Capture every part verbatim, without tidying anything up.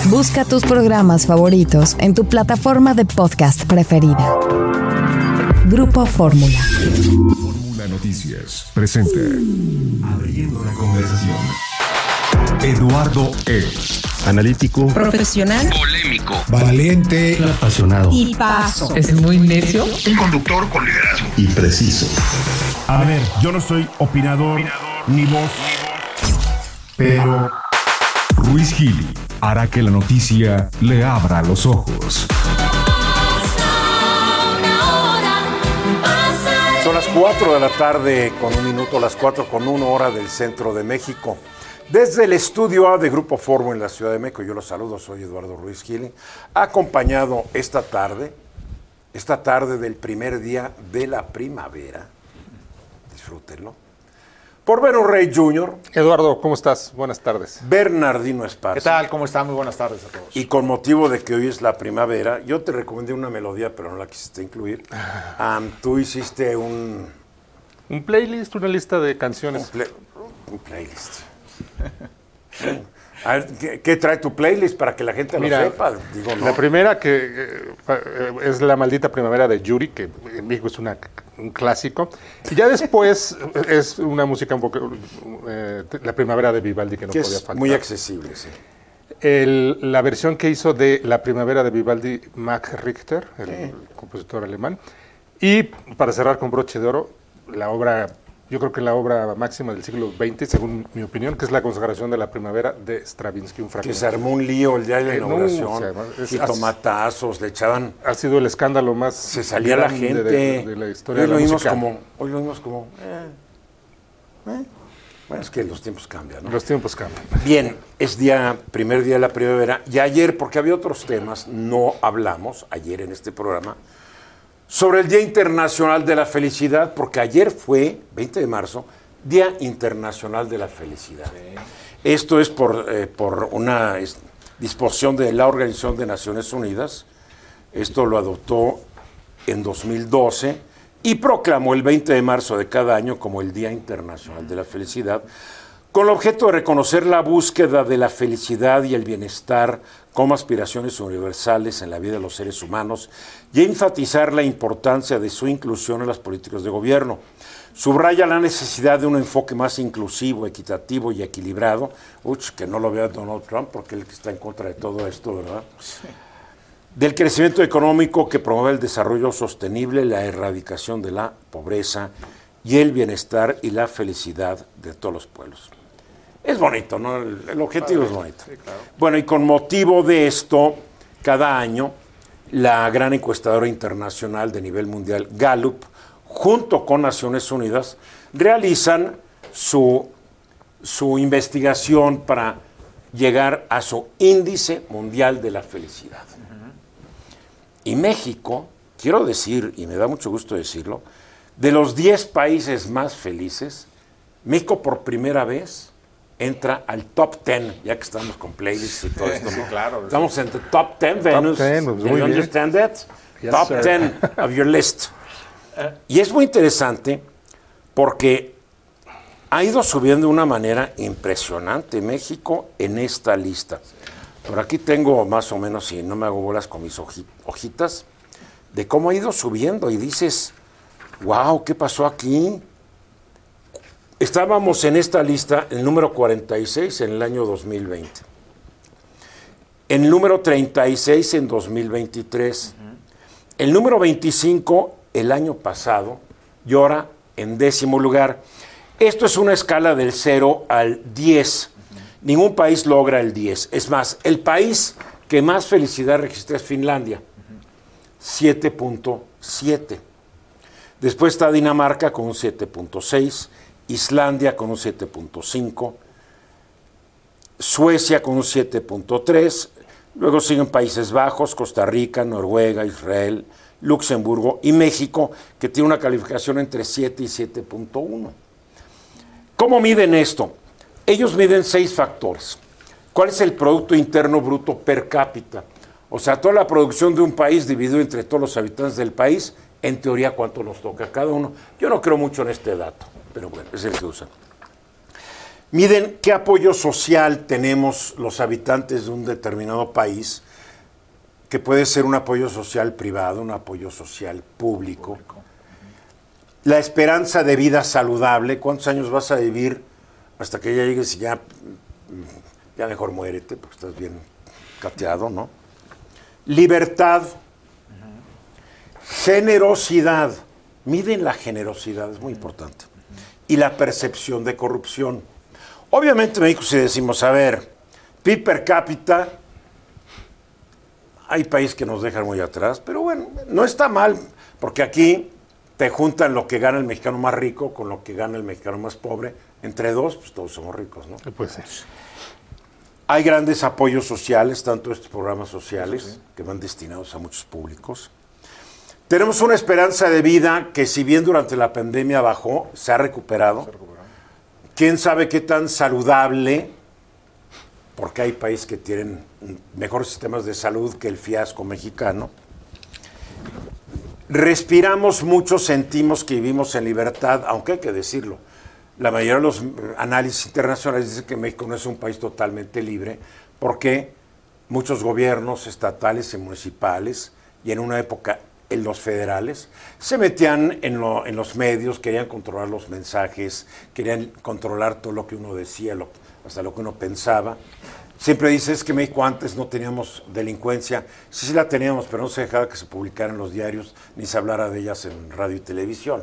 Busca tus programas favoritos en tu plataforma de podcast preferida. Grupo Fórmula. Fórmula Noticias presenta Abriendo la conversación. Eduardo E. Analítico, profesional, polémico, valiente, apasionado y paso. Es muy necio. Un conductor con liderazgo y preciso. A ver, yo no soy opinador, opinador ni voz, pero Ruiz Gili hará que la noticia le abra los ojos. Son las cuatro de la tarde con un minuto, las cuatro con una hora del centro de México. Desde el estudio A de Grupo Fórmula en la Ciudad de México, yo los saludo, soy Eduardo Ruiz Gili, acompañado esta tarde, esta tarde del primer día de la primavera, disfrútenlo, por Beno Rey junior Eduardo, ¿cómo estás? Buenas tardes. Bernardino Esparza. ¿Qué tal? ¿Cómo están? Muy buenas tardes a todos. Y con motivo de que hoy es la primavera, yo te recomendé una melodía, pero no la quisiste incluir. Um, tú hiciste un... Un playlist, una lista de canciones. Un, play, un playlist. A ver, ¿qué, ¿qué trae tu playlist para que la gente Mira, lo sepa? Digo, ¿no? La primera que eh, es La Maldita Primavera de Yuri, que en México es una, un clásico. Y ya después es una música un poco... Eh, La Primavera de Vivaldi, que no que podía es faltar. Muy accesible, sí. El, la versión que hizo de La Primavera de Vivaldi, Max Richter, el Sí. compositor alemán. Y para cerrar con broche de oro, la obra... Yo creo que la obra máxima del siglo veinte, según mi opinión, que es La Consagración de la Primavera de Stravinsky, un fragmento. Que se armó un lío el día de la Eh, no, inauguración, o sea, es- y tomatazos, le echaban... Ha sido el escándalo más Se salía la grande gente. de, de la historia hoy de lo la vimos música. como... Hoy lo vimos como... eh, eh. Bueno, es que los tiempos cambian, ¿no? Los tiempos cambian. Bien, es día, primer día de la primavera. Y ayer, porque había otros temas, no hablamos, ayer en este programa, sobre el Día Internacional de la Felicidad, porque ayer fue, veinte de marzo, Día Internacional de la Felicidad. Sí. Esto es por, eh, por una es, disposición de la Organización de Naciones Unidas. Esto lo adoptó en dos mil doce y proclamó el veinte de marzo de cada año como el Día Internacional de la Felicidad, con el objeto de reconocer la búsqueda de la felicidad y el bienestar como aspiraciones universales en la vida de los seres humanos y enfatizar la importancia de su inclusión en las políticas de gobierno. Subraya la necesidad de un enfoque más inclusivo, equitativo y equilibrado. Uch, que no lo vea Donald Trump, porque él está en contra de todo esto, ¿verdad? Sí. Del crecimiento económico que promueve el desarrollo sostenible, la erradicación de la pobreza y el bienestar y la felicidad de todos los pueblos. Es bonito, ¿no? El, el objetivo claro, es bonito. Sí, claro. Bueno, y con motivo de esto, cada año, la gran encuestadora internacional de nivel mundial, Gallup, junto con Naciones Unidas, realizan su, su investigación para llegar a su índice mundial de la felicidad. Uh-huh. Y México, quiero decir, y me da mucho gusto decirlo, de los diez países más felices, México por primera vez entra al top ten, ya que estamos con playlists y todo esto. Sí, claro. Estamos en the top ten, Venus. Top ten, pues, Do you understand that? Yes, top sir. ten of your list. Y es muy interesante porque ha ido subiendo de una manera impresionante México en esta lista. Por aquí tengo más o menos, si no me hago bolas con mis hojitas, de cómo ha ido subiendo y dices, wow, ¿qué pasó aquí? Estábamos en esta lista, el número cuarenta y seis en el año dos mil veinte. El número treinta y seis en dos mil veintitrés. Uh-huh. El número veinticinco el año pasado y ahora en décimo lugar. Esto es una escala del cero al diez. Uh-huh. Ningún país logra el diez. Es más, el país que más felicidad registra es Finlandia, uh-huh. siete punto siete. Después está Dinamarca con un siete punto seis, Islandia con un siete punto cinco, Suecia con un siete punto tres, luego siguen Países Bajos, Costa Rica, Noruega, Israel, Luxemburgo y México, que tiene una calificación entre siete y siete punto uno. ¿Cómo miden esto? Ellos miden seis factores. ¿Cuál es el Producto Interno Bruto per cápita? O sea, toda la producción de un país dividido entre todos los habitantes del país, en teoría, ¿cuánto nos toca a cada uno? Yo no creo mucho en este dato, pero bueno, es el que usan. Miden qué apoyo social tenemos los habitantes de un determinado país, que puede ser un apoyo social privado, un apoyo social público. público. La esperanza de vida saludable, ¿cuántos años vas a vivir hasta que ya llegues y ya, ya mejor muérete, porque estás bien cateado, ¿no? Libertad, uh-huh. Generosidad, miden la generosidad, es muy importante, uh-huh. Y la percepción de corrupción. Obviamente en México si decimos, a ver, P I B per cápita, hay países que nos dejan muy atrás, pero bueno, no está mal, porque aquí te juntan lo que gana el mexicano más rico con lo que gana el mexicano más pobre. Entre dos, pues todos somos ricos, ¿no? Puede ser. Hay grandes apoyos sociales, tanto estos programas sociales, sí, que van destinados a muchos públicos. Tenemos una esperanza de vida que, si bien durante la pandemia bajó, se ha recuperado. Se recuperó. ¿Quién sabe qué tan saludable? Porque hay países que tienen mejores sistemas de salud que el fiasco mexicano. Respiramos mucho, sentimos que vivimos en libertad, aunque hay que decirlo. La mayoría de los análisis internacionales dicen que México no es un país totalmente libre, porque muchos gobiernos estatales y municipales, y en una época en los federales, se metían en, lo, en los medios, querían controlar los mensajes, querían controlar todo lo que uno decía, lo, hasta lo que uno pensaba. Siempre dices que México antes no teníamos delincuencia. Sí, sí la teníamos, pero no se dejaba que se publicara en los diarios, ni se hablara de ellas en radio y televisión.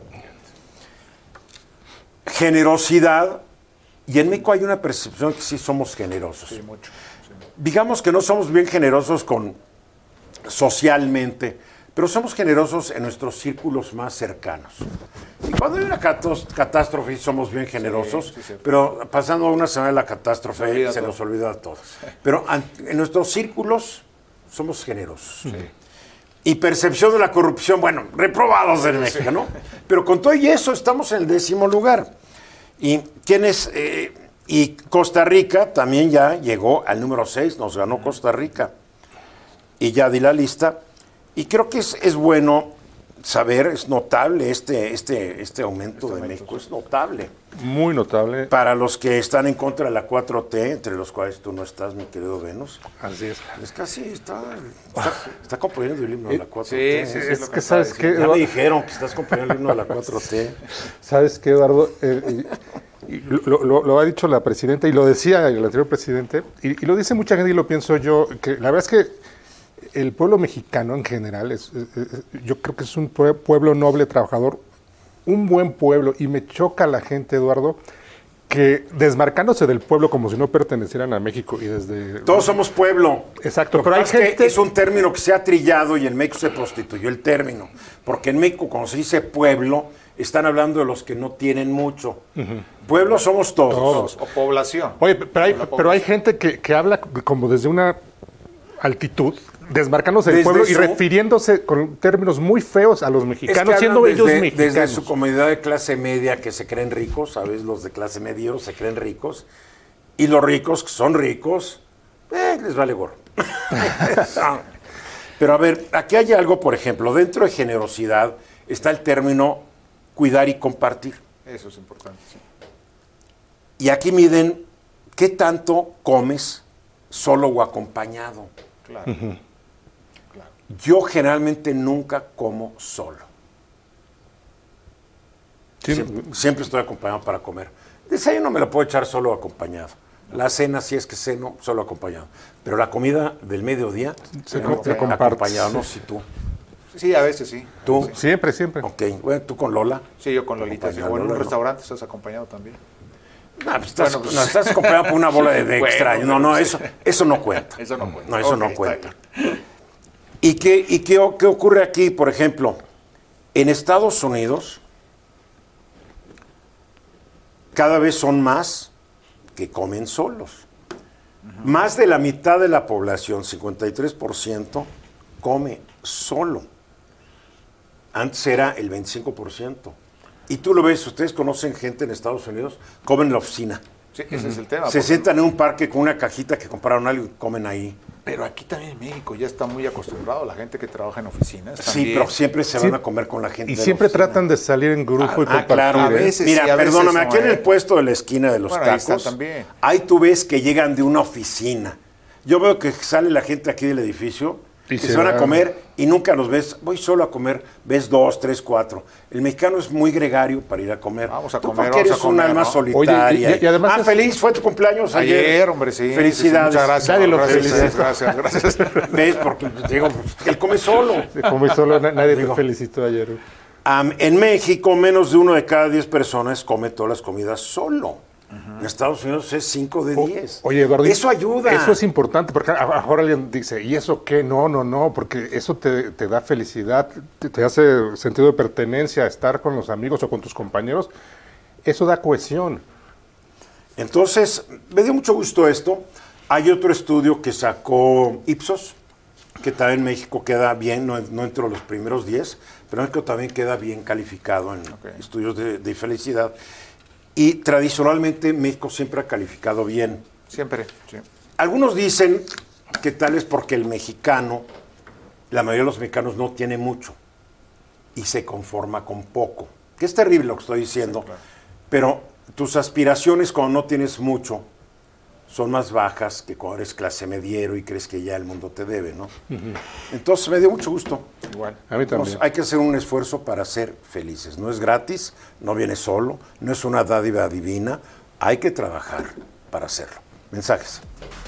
Generosidad, y en México hay una percepción que sí somos generosos. Sí, mucho. Sí. Digamos que no somos bien generosos con socialmente, pero somos generosos en nuestros círculos más cercanos. Y cuando hay una catástrofe somos bien generosos, sí, sí, pero pasando una semana de la catástrofe se, se nos olvida a todos. Pero en nuestros círculos somos generosos. Sí. Y percepción de la corrupción, bueno, reprobados en México, ¿no? Pero con todo y eso estamos en el décimo lugar. Y quienes eh, y Costa Rica también ya llegó al número seis, nos ganó Costa Rica. Y ya di la lista. Y creo que es, es bueno saber, es notable este, este, este aumento este de México, es notable. Muy notable. Para los que están en contra de la cuatro T, entre los cuales tú no estás, mi querido Venus. Así es. Es casi, está, está, está componiendo el himno de la cuatro T. Sí, sí, sí, es, es que, que sabes que... Ya me dijeron que estás componiendo el himno de la cuatro T. ¿Sabes qué, Eduardo? Eh, y, y lo, lo, lo ha dicho la presidenta, y lo decía el anterior presidente, y, y lo dice mucha gente, y lo pienso yo, que la verdad es que el pueblo mexicano en general, es, es, es, yo creo que es un pueblo noble, trabajador, un buen pueblo, y me choca la gente, Eduardo, que desmarcándose del pueblo como si no pertenecieran a México y desde... Todos somos pueblo. Exacto, pero hay gente... Que es un término que se ha trillado y en México se prostituyó el término, porque en México cuando se dice pueblo, están hablando de los que no tienen mucho. Uh-huh. Pueblo somos todos. todos. O población. Oye, pero hay, pero hay gente que, que habla como desde una altitud, desmarcándose del pueblo su, y refiriéndose con términos muy feos a los mexicanos, es que siendo desde, ellos mexicanos. Desde su comunidad de clase media que se creen ricos, ¿sabes? Los de clase media se creen ricos, y los ricos que son ricos, eh, les vale gorro. Pero a ver, aquí hay algo, por ejemplo, dentro de generosidad está el término cuidar y compartir. Eso es importante, sí. Y aquí miden qué tanto comes solo o acompañado. Claro. Uh-huh. Claro. Yo generalmente nunca como solo. Sí. Siempre, siempre estoy acompañado para comer. Desayuno me lo puedo echar solo acompañado. La cena, si es que ceno, solo acompañado. Pero la comida del mediodía, se no, te acompañado, no sé si tú. Sí, a veces sí. ¿Tú? Sí. Siempre, siempre. Ok, bueno, ¿tú con Lola? Sí, yo con Lolita. Sí. O en un Lola, restaurante ¿no? Estás acompañado también. No, pues estás, bueno, pues, no, estás acompañado por una bola de, de bueno, extraño. No, no, eso, eso no cuenta. Eso no cuenta. No, eso okay, no cuenta. ¿Y, qué, y qué, qué ocurre aquí? Por ejemplo, en Estados Unidos, cada vez son más que comen solos. Uh-huh. Más de la mitad de la población, cincuenta y tres por ciento, come solo. Antes era el veinticinco por ciento. Y tú lo ves, ustedes conocen gente en Estados Unidos, comen en la oficina. Sí, ese uh-huh. es el tema. Se sientan en un parque con una cajita que compraron algo y comen ahí. Pero aquí también en México ya está muy acostumbrado la gente que trabaja en oficinas. Sí, también. pero siempre se Sí. van a comer con la gente. Y de siempre la oficina. tratan de salir en grupo y Ah, compartir. claro. A ¿eh? veces Mira, sí, a veces perdóname, no, aquí en el ¿eh? puesto de la esquina de los Bueno, ahí tacos, están también. ahí tú ves que llegan de una oficina. Yo veo que sale la gente aquí del edificio Y y se se van a van. comer y nunca los ves. Voy solo a comer, ves dos, tres, cuatro. El mexicano es muy gregario para ir a comer. Vamos a Tú comer, porque vamos eres a comer, un alma ¿no? solitaria. Oye, y- y además ah, es- feliz, fue tu cumpleaños ayer. Ayer, hombre, sí. Felicidades. Sí, sí, muchas gracias. Nadie lo gracias, felicita. gracias, gracias, gracias. ¿Ves? Porque digo, él come solo. Como solo na- nadie Digo. te felicitó ayer. Am, en México, menos de uno de cada diez personas come todas las comidas solo. En Estados Unidos es cinco de O- diez. Oye, Eduardo, Eso ayuda. Eso es importante, porque a- a- ahora alguien dice, ¿y eso qué? No, no, no, porque eso te, te da felicidad, te, te hace sentido de pertenencia, estar con los amigos o con tus compañeros. Eso da cohesión. Entonces, me dio mucho gusto esto. Hay otro estudio que sacó Ipsos, que también en México queda bien, no, no entre los primeros diez, pero en México también queda bien calificado en Ok. estudios de, de felicidad. Y tradicionalmente México siempre ha calificado bien. Siempre, sí. Algunos dicen que tal es porque el mexicano, la mayoría de los mexicanos no tiene mucho y se conforma con poco. Que es terrible lo que estoy diciendo, pero tus aspiraciones cuando no tienes mucho son más bajas que cuando eres clase mediero y crees que ya el mundo te debe, ¿no? Entonces me dio mucho gusto. Igual. A mí también. Entonces, hay que hacer un esfuerzo para ser felices. No es gratis, no viene solo, no es una dádiva divina. Hay que trabajar para hacerlo. Mensajes.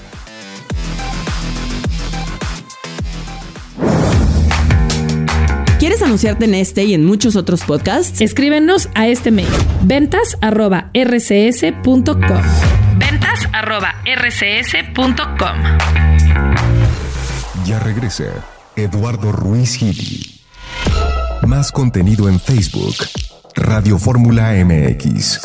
¿Quieres anunciarte en este y en muchos otros podcasts? Escríbenos a este mail, ventas arroba r c s punto com. ventas arroba r c s punto com. Ya regresa Eduardo Ruiz Gili. Más contenido en Facebook, Radio Fórmula M X.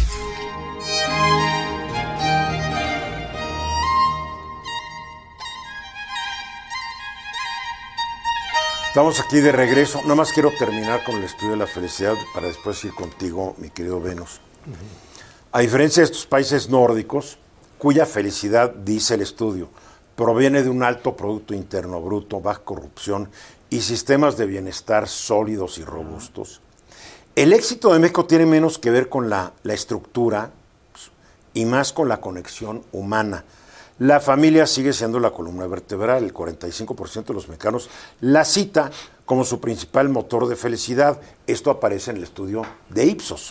Estamos aquí de regreso. Nada más quiero terminar con el estudio de la felicidad para después ir contigo, mi querido Venus. A diferencia de estos países nórdicos, cuya felicidad, dice el estudio, proviene de un alto Producto Interno Bruto, baja corrupción y sistemas de bienestar sólidos y robustos, el éxito de México tiene menos que ver con la, la estructura y más con la conexión humana. La familia sigue siendo la columna vertebral. El cuarenta y cinco por ciento de los mexicanos la cita como su principal motor de felicidad. Esto aparece en el estudio de Ipsos.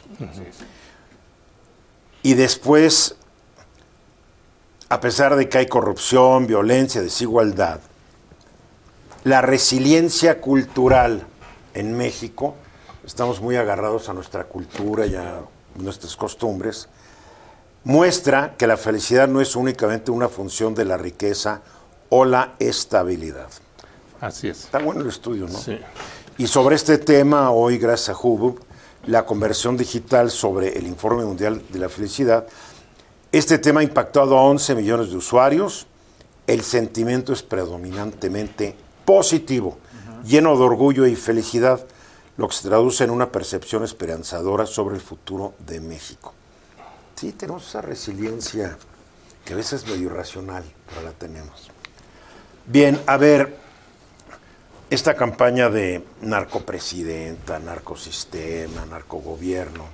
Y después, a pesar de que hay corrupción, violencia, desigualdad, la resiliencia cultural en México, estamos muy agarrados a nuestra cultura y a nuestras costumbres, muestra que la felicidad no es únicamente una función de la riqueza o la estabilidad. Así es. Está bueno el estudio, ¿no? Sí. Y sobre este tema, hoy, gracias a Hubub, la conversión digital sobre el Informe Mundial de la Felicidad, este tema ha impactado a once millones de usuarios. El sentimiento es predominantemente positivo, uh-huh. lleno de orgullo y felicidad, lo que se traduce en una percepción esperanzadora sobre el futuro de México. Sí, tenemos esa resiliencia que a veces es medio irracional, pero la tenemos. Bien, a ver, esta campaña de narcopresidenta, narcosistema, narcogobierno.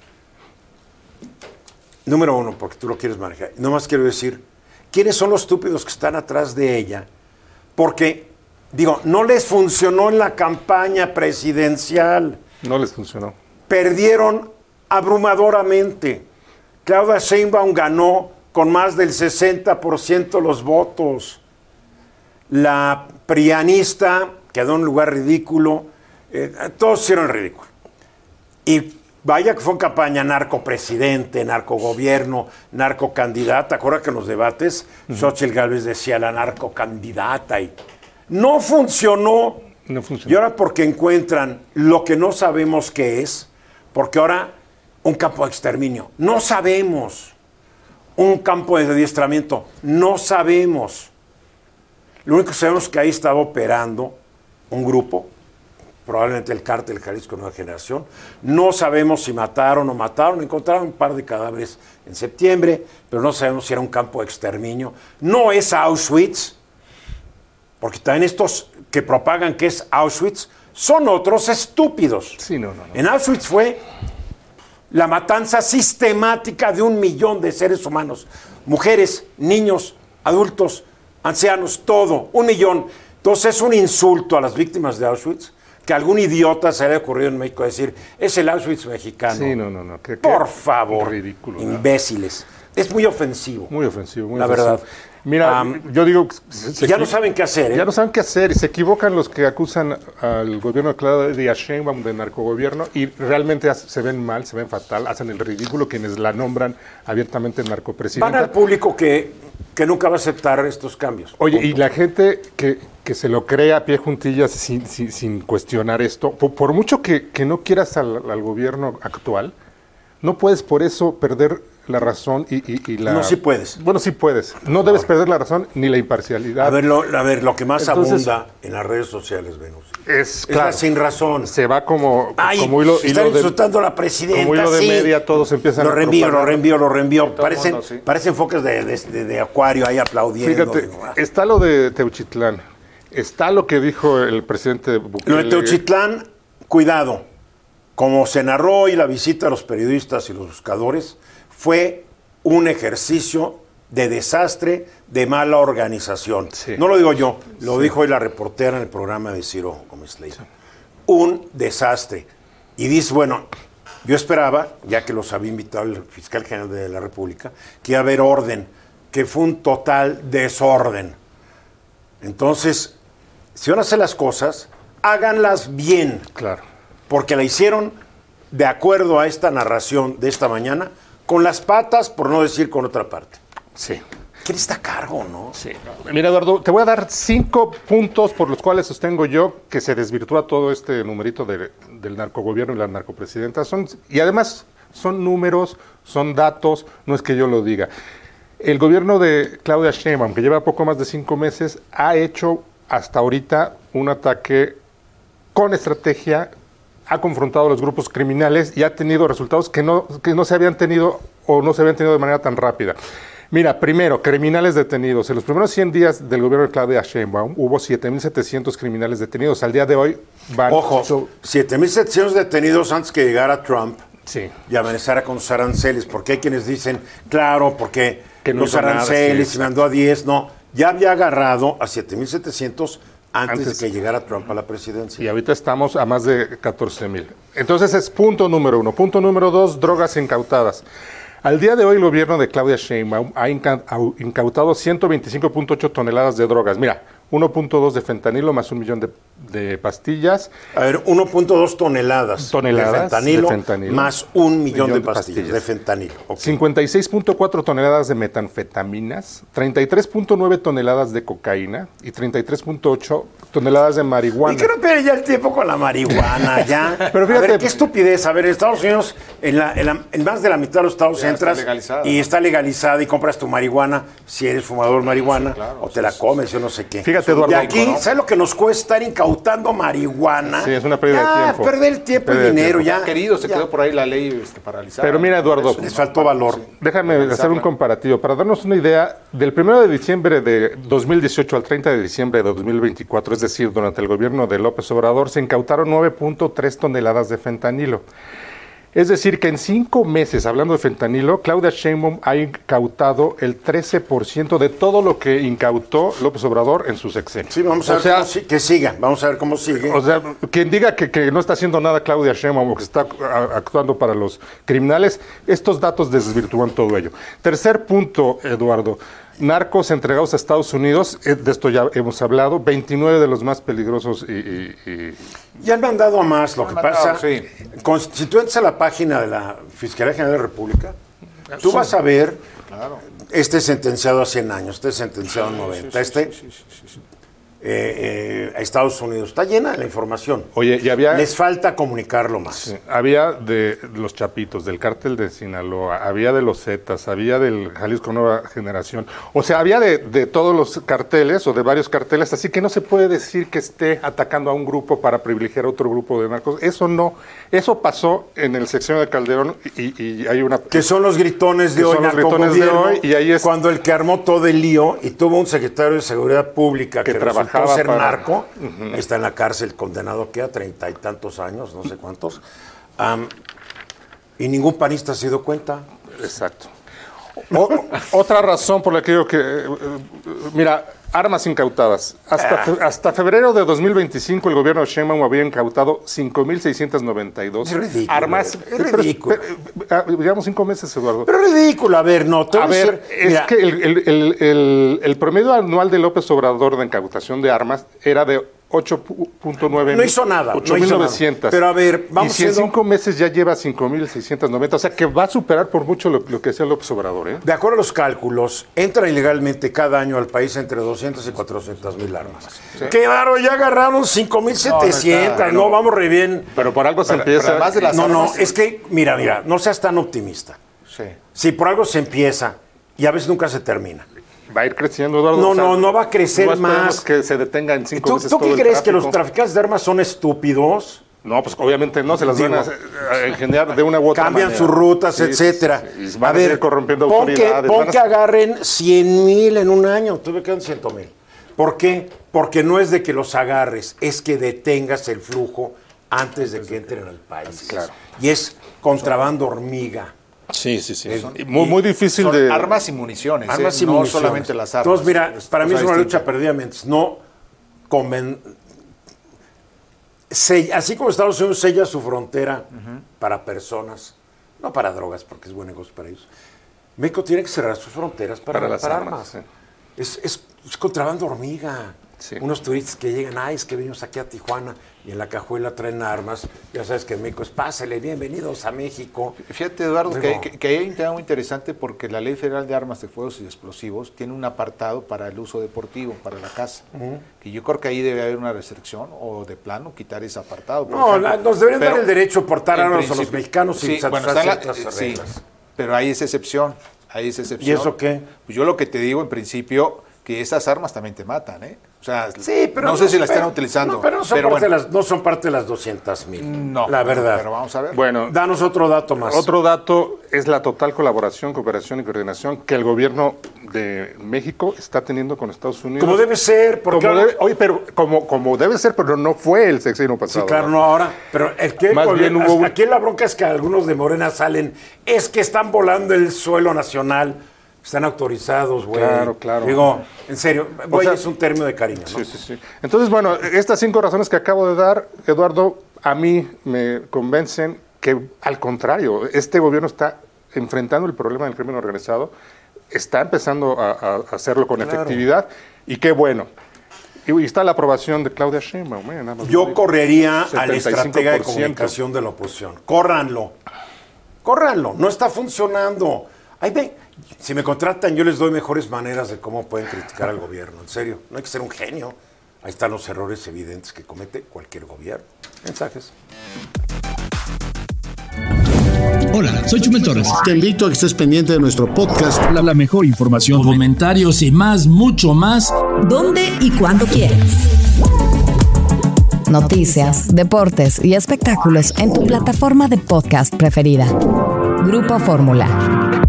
Número uno, porque tú lo quieres manejar. Nomás quiero decir, ¿quiénes son los estúpidos que están atrás de ella? Porque, digo, no les funcionó en la campaña presidencial. No les funcionó. Perdieron abrumadoramente. Claudia Sheinbaum ganó con más del sesenta por ciento los votos. La prianista quedó en un lugar ridículo. Eh, todos hicieron el ridículo. Y vaya que fue en campaña narcopresidente, narcogobierno, narcocandidata. ¿Acuerdas que en los debates uh-huh. Xochitl Gálvez decía la narcocandidata? Y no funcionó. No funcionó. Y ahora porque encuentran lo que no sabemos qué es, porque ahora un campo de exterminio, no sabemos. Un campo de adiestramiento, no sabemos. Lo único que sabemos es que ahí estaba operando un grupo, probablemente el Cártel Jalisco Nueva Generación. No sabemos si mataron o mataron. Encontraron un par de cadáveres en septiembre, pero no sabemos si era un campo de exterminio. No es Auschwitz, porque también estos que propagan que es Auschwitz son otros estúpidos. Sí, no, no, no. En Auschwitz fue la matanza sistemática de un millón de seres humanos. Mujeres, niños, adultos, ancianos, todo, un millón. Entonces es un insulto a las víctimas de Auschwitz que algún idiota se le haya ocurrido en México decir, es el Auschwitz mexicano. Sí, no, no, no. ¿Qué, Por qué favor, ridículo, imbéciles. Es muy ofensivo. Muy ofensivo, muy la ofensivo. verdad. Mira, Um, yo digo... Se, se ya equi- no saben qué hacer, ¿eh? Ya no saben qué hacer y se equivocan los que acusan al gobierno de Claudia Sheinbaum de narcogobierno y realmente hace- se ven mal, se ven fatal, hacen el ridículo quienes la nombran abiertamente narcopresidenta. Van al público que, que nunca va a aceptar estos cambios. Oye, Punto. y la gente que, que se lo cree a pie juntillas sin, sin, sin cuestionar esto, por, por mucho que, que no quieras al, al gobierno actual, no puedes por eso perder la razón y, y, y la... No, sí puedes. Bueno, sí puedes. No debes perder la razón ni la imparcialidad. A ver, lo, a ver, lo que más Entonces, abunda en las redes sociales, Venus, es, es claro, la sin razón. se va como, Ay, como hilo, están hilo de, insultando a la presidenta, como hilo de sí. media, todos empiezan Lo a reenvío, lo propagar. reenvío, lo reenvío. todo el Parecen, mundo, sí. parecen foques de, de, de- de acuario ahí aplaudiendo. Fíjate, Digo, ah. está lo de Teuchitlán, está lo que dijo el presidente Bukele. Lo de Teuchitlán, cuidado. Como se narró hoy la visita a los periodistas y los buscadores, fue un ejercicio de desastre, de mala organización. Sí. No lo digo yo, lo dijo hoy la reportera en el programa de Ciro Gómez Leiva. Sí. Un desastre. Y dice, bueno, yo esperaba, ya que los había invitado el fiscal general de la República, que iba a haber orden, que fue un total desorden. Entonces, si van a hacer las cosas, háganlas bien. Claro. Porque la hicieron de acuerdo a esta narración de esta mañana, con las patas, por no decir con otra parte. Sí. ¿Quién está a cargo, no? Sí. Mira, Eduardo, te voy a dar cinco puntos por los cuales sostengo yo que se desvirtúa todo este numerito de, del narcogobierno y la narcopresidenta. Son, y además son números, son datos, no es que yo lo diga. El gobierno de Claudia Sheinbaum, que lleva poco más de cinco meses, ha hecho hasta ahorita un ataque con estrategia, ha confrontado a los grupos criminales y ha tenido resultados que no, que no se habían tenido o no se habían tenido de manera tan rápida. Mira, primero, criminales detenidos. En los primeros cien días del gobierno de Claudia Sheinbaum hubo siete mil setecientos criminales detenidos. Al día de hoy van... Ojo, so- siete mil setecientos detenidos antes que llegara Trump sí. y amenazara con los aranceles, porque hay quienes dicen, claro, porque Que no los hizo nada, aranceles sí, y mandó a diez, no, ya había agarrado a siete mil setecientos antes, Antes. de que llegara Trump a la presidencia. Y ahorita estamos a más de catorce mil. Entonces es punto número uno. Punto número dos, drogas incautadas. Al día de hoy el gobierno de Claudia Sheinbaum ha inca- au- incautado ciento veinticinco punto ocho toneladas de drogas. Mira, uno punto dos de fentanilo más un millón de, de pastillas. A ver, uno punto dos toneladas, Toneladas de, fentanilo, de fentanilo, más un millón, millón de, de pastillas, pastillas. de fentanilo. Ok. cincuenta y seis punto cuatro toneladas de metanfetaminas, treinta y tres punto nueve toneladas de cocaína y treinta y tres punto ocho toneladas de marihuana. ¿Y qué no pierde ya el tiempo con la marihuana? Ya. Pero fíjate- a ver, qué estupidez. A ver, en Estados Unidos, en, la, en, la- en más de la mitad de los estados Ya está entras legalizada, y ¿no? está legalizada y compras tu marihuana si eres fumador de marihuana claro, o sí, te la sí, comes, yo no sé qué. Fíjate, Eduardo. Y aquí, ¿no? ¿sabes lo que nos cuesta estar incautando marihuana? Sí, es una pérdida de Ya, tiempo. perder el tiempo Pérdida y de dinero, tiempo. ya. Querido, se ya. quedó por ahí la ley este, paralizada. Pero mira, Eduardo, Por eso, Les ¿no? faltó valor. Déjame hacer un Analizarla. comparativo. Para darnos una idea, del primero de diciembre de dos mil dieciocho al treinta de diciembre de dos mil veinticuatro, es decir, durante el gobierno de López Obrador, se incautaron nueve punto tres toneladas de fentanilo. Es decir, que en cinco meses, hablando de fentanilo, Claudia Sheinbaum ha incautado el trece por ciento de todo lo que incautó López Obrador en su sexenio. Sí, vamos a O ver sea, cómo si- que siga. Vamos a ver cómo sigue. O sea, quien diga que, que no está haciendo nada Claudia Sheinbaum o que está a- actuando para los criminales, estos datos desvirtúan todo ello. Tercer punto, Eduardo. Narcos entregados a Estados Unidos, eh, de esto ya hemos hablado, veintinueve de los más peligrosos y... y- y- Ya han mandado a más. Lo que mandado, pasa, sí. con- si tú entras a la página de la Fiscalía General de la República, tú vas a ver, este es sentenciado a cien años, este es sentenciado a noventa, este eh, eh, a Estados Unidos. Está llena de la información. Oye, y había... Les falta comunicarlo más. Sí, había de los Chapitos, del cártel de Sinaloa, había de los Zetas, había del Jalisco Nueva Generación. O sea, había de, de todos los carteles o de varios carteles, así que no se puede decir que esté atacando a un grupo para privilegiar a otro grupo de narcos. Eso no, eso pasó en el sexenio de Calderón y, y hay una... Que son los gritones de Que hoy, son los gritones de narcogobierno, hoy, y ahí es- cuando el que armó todo el lío y tuvo un secretario de Seguridad Pública Que que, trabajaba trabajaba ser para- narco, Ujú. está en la cárcel condenado que a treinta y tantos años, no sé cuántos, am, y ningún panista se dio cuenta. Exacto. O- otra razón por la que digo que, eh, mira, armas incautadas. Hasta, Ah. fe- hasta febrero de dos mil veinticinco el gobierno de Sheinbaum había incautado cinco mil seiscientos noventa y dos Es ridículo, armas. es ridículo. Pero, pero, eh, digamos cinco meses, Eduardo. Pero ridículo, a ver, no, te A voy ver, decir, es mira, que el, el- el- el- el promedio anual de López Obrador de incautación de armas era de ocho punto nueve. No hizo nada, no ocho mil hizo nada. novecientos. Pero a ver, vamos Y si en siendo- cinco meses ya lleva cinco mil seiscientos noventa, o sea que va a superar por mucho lo, lo que hacía López Obrador, ¿eh? de acuerdo a los cálculos, entra ilegalmente cada año al país entre doscientas y cuatrocientas mil armas. ¡Qué bárbaro! Ya agarraron cinco mil setecientas, no, vamos re bien. Pero por algo se Pero- empieza. pero además de las No, no, armas- es que, mira, mira, no seas tan optimista. Sí. Si por algo se empieza y a veces nunca se termina. Va a ir creciendo, Eduardo. No, o sea, no, no va a crecer no esperemos más. que se detenga en cinco ¿Tú, meses tú todo qué el crees? ¿Que los tráfico. traficantes de armas son estúpidos? No, pues obviamente no, se las van a, Digo, a ingeniar de una u otra Cambian manera. sus rutas, Sí, etcétera. sí, sí. Y van a, seguir corrompiendo pon que, autoridades. pon van a- que agarren cien mil en un año, tú me quedan ciento mil. ¿Por qué? Porque no es de que los agarres, es que detengas el flujo antes de que entren al país. Claro. Y es contrabando hormiga. Sí, sí, sí. Es- Y muy, muy difícil Son de. armas y municiones, Armas ¿eh? y no municiones. solamente las armas. Entonces, mira, Es para mí es cosa una distinta. lucha perdida mientras no conven... se- así como Estados Unidos sella su frontera para personas, no para drogas, porque es buen negocio para ellos. México tiene que cerrar sus fronteras para, Para las para armas, armas. Es, es- es contrabando hormiga. Sí. Unos turistas que llegan, ay, es que venimos aquí a Tijuana y en la cajuela traen armas. Ya sabes que en México es, pásale, bienvenidos a México. Fíjate, Eduardo, Digo, que, que, que hay un tema muy interesante porque la Ley Federal de Armas de Fuegos y Explosivos tiene un apartado para el uso deportivo, para la caza. Que yo creo que ahí debe haber una restricción o de plano quitar ese apartado. por No, ejemplo. la- nos deberían Pero, dar el derecho a portar en armas a los principio- mexicanos sin sí, bueno, satisfacer está la- ciertas sí, reglas. pero hay esa excepción, hay esa excepción. ¿Y eso qué? Pues yo lo que te digo en principio, que esas armas también te matan, ¿eh? O sea, Sí, pero no sé si la están pero- utilizando. No, pero no son, pero parte, bueno, de las, no son parte de las doscientas mil. no, La verdad. Pero vamos a ver. Bueno, Danos otro dato más. otro dato es la total colaboración, cooperación y coordinación que el gobierno de México está teniendo con Estados Unidos. Como debe ser, porque Como ahora- debe- oye, pero como, como debe ser, pero no fue el sexenio Sí, pasado. claro, ¿verdad? no ahora. Pero el que Más bien hubo un- aquí la bronca es que algunos de Morena salen, es que están volando el suelo nacional. Están autorizados, güey. Claro, claro. Digo, en serio, güey, sea, es un término de cariño, ¿no? Sí, sí, sí. Entonces, bueno, estas cinco razones que acabo de dar, Eduardo, a mí me convencen que, al contrario, este gobierno está enfrentando el problema del crimen organizado, está empezando a, a hacerlo con Claro. efectividad, y qué bueno. Y, y está la aprobación de Claudia Sheinbaum. eh, nada más Yo digo, correría al setenta y cinco estratega de por ciento. comunicación de la oposición. Córranlo. Córranlo. No está funcionando. Ahí ven. Si me contratan, yo les doy mejores maneras de cómo pueden criticar al gobierno. En serio. No hay que ser un genio. Ahí están los errores evidentes que comete cualquier gobierno. Mensajes. Hola, soy Chumel Torres. Te invito a que estés pendiente de nuestro podcast. La, la mejor información, comentarios y más, mucho más. ¿Dónde y cuándo quieres? Noticias, deportes y espectáculos en tu plataforma de podcast preferida. Grupo Fórmula.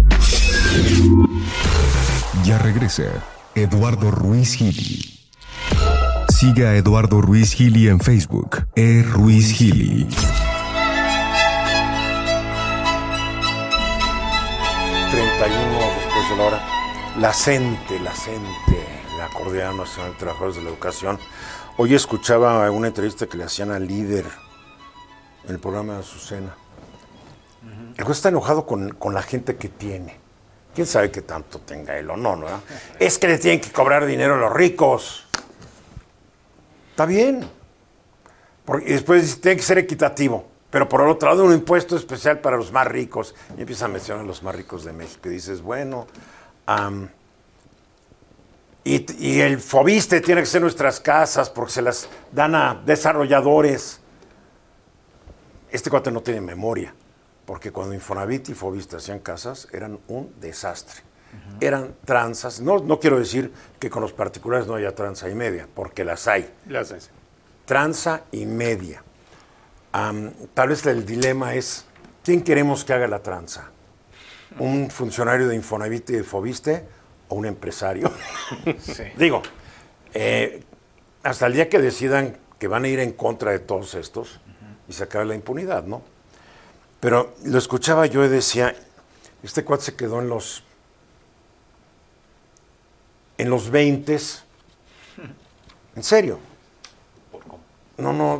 Ya regresa Eduardo Ruiz Gili. Siga a Eduardo Ruiz Gili en Facebook. E. Ruiz Gili. treinta y uno después de la hora. La CENTE, la CENTE, la Coordinadora Nacional de Trabajadores de la Educación. Hoy escuchaba una entrevista que le hacían al líder en el programa de Azucena. El juez está enojado con, con la gente que tiene. ¿Quién sabe qué tanto tenga él o no, no? Es que le tienen que cobrar dinero a los ricos. Está bien. Porque, y después dice, tiene que ser equitativo. Pero por el otro lado, un impuesto especial para los más ricos. Y empieza a mencionar a los más ricos de México. Y dices, bueno, um, y, y el Fobiste tiene que ser nuestras casas porque se las dan a desarrolladores. Este cuate no tiene memoria. Porque cuando Infonavit y Fobiste hacían casas, eran un desastre. Uh-huh. Eran tranzas. No, no quiero decir que con los particulares no haya tranza y media, porque las hay. Las hay. Tranza y media. Um, tal vez el dilema es, ¿quién queremos que haga la tranza? ¿Un funcionario de Infonavit y de Fobiste o un empresario? Sí. Digo, eh, hasta el día que decidan que van a ir en contra de todos estos uh-huh. y se acabe la impunidad, ¿no? Pero lo escuchaba yo y decía, este cuate se quedó en los en los veintes. En serio. No, no.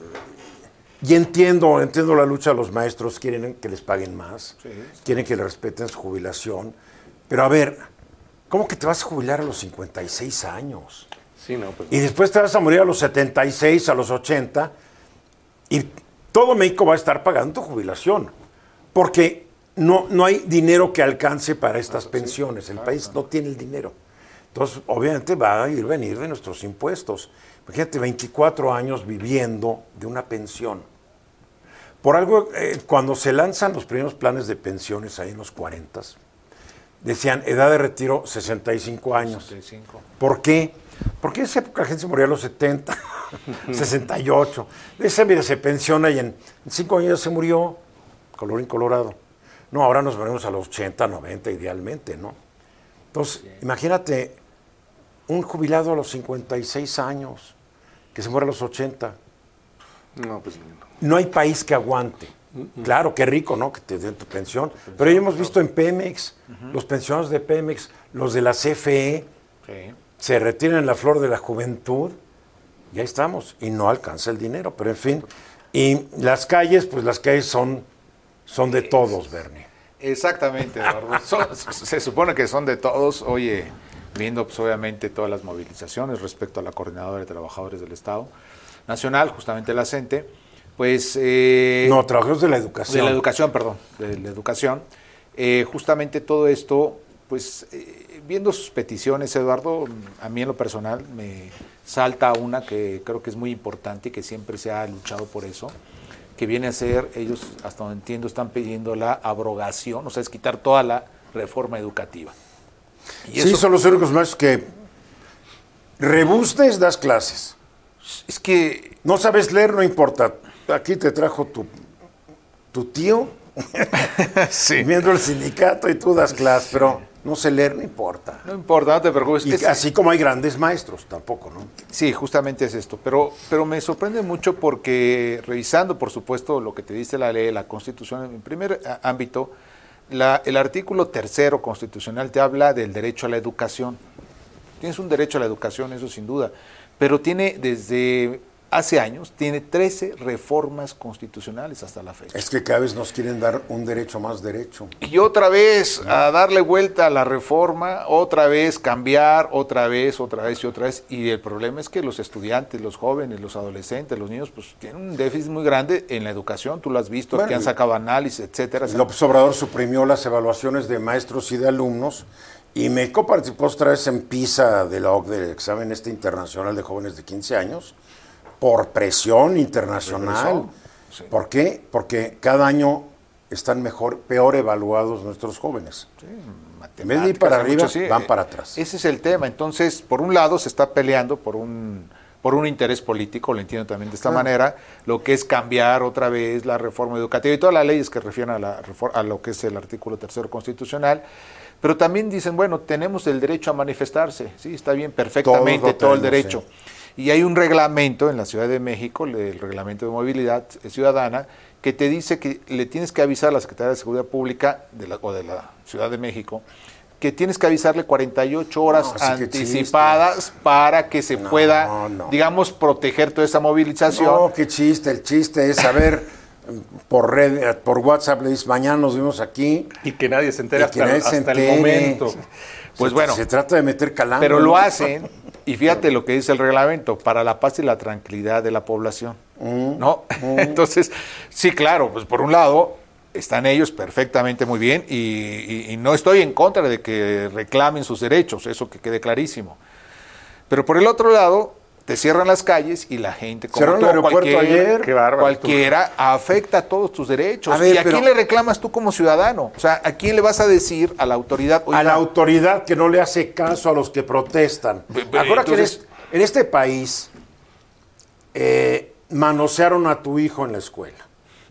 Y entiendo, entiendo la lucha de los maestros, quieren que les paguen más, sí, quieren que les respeten su jubilación. Pero a ver, ¿cómo que te vas a jubilar a los cincuenta y seis años? Sí, no, pues, y después te vas a morir a los setenta y seis, a los ochenta, y todo México va a estar pagando tu jubilación. Porque no, no hay dinero que alcance para estas ah, pensiones. Sí, el claro, país claro. no tiene el dinero. Entonces, obviamente va a ir venir de nuestros impuestos. Imagínate, veinticuatro años viviendo de una pensión. Por algo, eh, cuando se lanzan los primeros planes de pensiones ahí en los cuarentas, decían edad de retiro sesenta y cinco años. sesenta y cinco. ¿Por qué? Porque en esa época la gente se moría a los setenta, sesenta y ocho. Ese, mira, se pensiona y en cinco años se murió, colorín colorado. No, ahora nos morimos a los ochenta, noventa idealmente, ¿no? Entonces, sí. imagínate un jubilado a los cincuenta y seis años, que se muere a los ochenta. No, pues no. No hay país que aguante. Uh-huh. Claro, qué rico, ¿no? Que te den tu pensión. Pero ya hemos visto en Pemex, uh-huh. los pensionados de Pemex, los de la C F E, sí. se retiran en la flor de la juventud, y ahí estamos, y no alcanza el dinero, pero en fin. Y las calles, pues las calles son, son de todos, Bernie. Exactamente, Eduardo. Son, se supone que son de todos. Oye, viendo pues, obviamente todas las movilizaciones respecto a la Coordinadora de Trabajadores del Estado Nacional, justamente la CENTE, pues... Eh, no, trabajadores de la educación. De la educación, perdón, de la educación. Eh, justamente todo esto, pues, eh, viendo sus peticiones, Eduardo, a mí en lo personal me salta una que creo que es muy importante y que siempre se ha luchado por eso, que viene a ser, ellos, hasta donde entiendo, están pidiendo la abrogación, o sea, es quitar toda la reforma educativa. Y sí, eso, son los únicos maestros que rebustes, das clases. Es que... No sabes leer, no importa. Aquí te trajo tu, tu tío, sí. miembro del sindicato, y tú das clases, pero no sé leer, no importa. No importa, no te preocupes. Y así como hay grandes maestros, tampoco, ¿no? Sí, justamente es esto. Pero, pero me sorprende mucho porque, revisando, por supuesto, lo que te dice la ley, la Constitución, en primer ámbito, la, el artículo tercero constitucional te habla del derecho a la educación. Tienes un derecho a la educación, eso sin duda, pero tiene desde... hace años, tiene trece reformas constitucionales hasta la fecha. Es que cada vez nos quieren dar un derecho más derecho. Y otra vez, ¿no? a darle vuelta a la reforma, otra vez cambiar, otra vez, otra vez y otra vez. Y el problema es que los estudiantes, los jóvenes, los adolescentes, los niños, pues tienen un déficit muy grande en la educación. Tú lo has visto, bueno, que han sacado análisis, etcétera. López Obrador suprimió las evaluaciones de maestros y de alumnos. Y México participó otra vez en PISA de la O C D E, del examen este internacional de jóvenes de quince años. Por presión internacional. Sí. ¿Por qué? Porque cada año están mejor, peor evaluados nuestros jóvenes. Sí, en vez de ir para arriba, mucho, sí. van para atrás. Ese es el tema. Entonces, por un lado, se está peleando por un, por un interés político, lo entiendo también de esta ah. manera, lo que es cambiar otra vez la reforma educativa y todas las leyes que refieren a, la, a lo que es el artículo tercero constitucional. Pero también dicen, bueno, tenemos el derecho a manifestarse. Sí, está bien, perfectamente, todo, todo el derecho. Sí. Y hay un reglamento en la Ciudad de México, el reglamento de movilidad ciudadana, que te dice que le tienes que avisar a la Secretaría de Seguridad Pública de la, o de la Ciudad de México, que tienes que avisarle cuarenta y ocho horas no, anticipadas para que se no, pueda, no. digamos, proteger toda esa movilización. No, qué chiste, el chiste es saber por red, por WhatsApp, le dices, mañana nos vemos aquí. Y que nadie se entere hasta, nadie se hasta entere. el momento. Pues se, bueno. Se trata de meter calambre. Pero lo hacen, y fíjate lo que dice el reglamento, para la paz y la tranquilidad de la población. Mm, ¿No? Mm. Entonces, sí, claro, pues por un lado, están ellos perfectamente muy bien, y, y, y no estoy en contra de que reclamen sus derechos, eso que quede clarísimo. Pero por el otro lado, te cierran las calles y la gente, como cerraron el aeropuerto ayer, qué bárbaro, cualquiera, afecta a todos tus derechos. A ver, ¿y a pero, quién le reclamas tú como ciudadano? O sea, ¿a quién le vas a decir a la autoridad? A la autoridad que no le hace caso a los que protestan. Ahora que en este, en este país eh, manosearon a tu hijo en la escuela